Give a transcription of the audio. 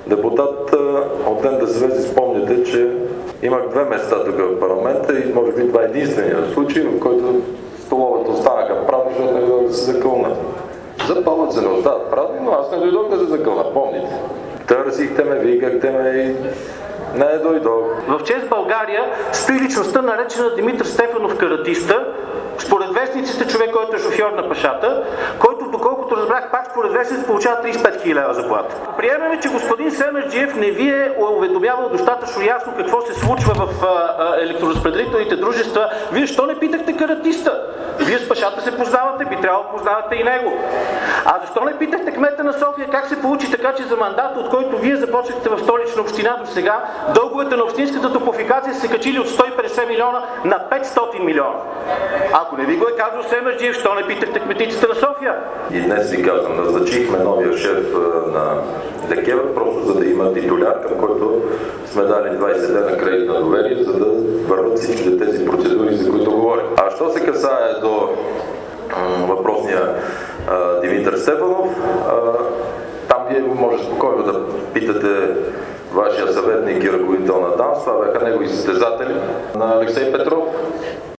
депутат от НДСВ, си спомняте, че имах 2 места тук в парламента и може би това е единствения случай, в който столовете останаха празни, защото не дойдох да се закълна. Запълват се, не остават празни, но аз не дойдох да се закълна, помните. Търсихте ме, викахте ме и не дойдох. В чест България стои личността, наречена Димитър Стефанов Каратиста, според вестниците човек, който е шофьор на Пашата, който, доколкото разбрах, пак според вестниците получава 35 000 лева заплата. Приемаме, че господин Семерджиев не ви е уведомявал достатъчно ясно какво се случва в електроразпределителните дружества. Вие що не питахте Каратиста? Вие с Пашата се познавате, би трябвало да познавате и него. А защо не питахте кмета на София как се получи така, че за мандата, от който вие започнахте в Столична община до сега, дълговете на общинската топлофикация се качили от 150 милиона на 500 милиона? Ако не ви го е казал Семерджиев, що не питахте кметицата на София? И днес ви казвам, назначихме новия шеф на ДКЕВР, просто за да има титуляр, към който сме дали 20 дена кредит на доверие, за да върват всички тези процедури, за които говорим. А що се касае до въпросния Димитър Стефанов, там вие може спокойно да питате вашия съветник и ръководител на ДАНС, това бяха негови състезатели на Алексей Петров.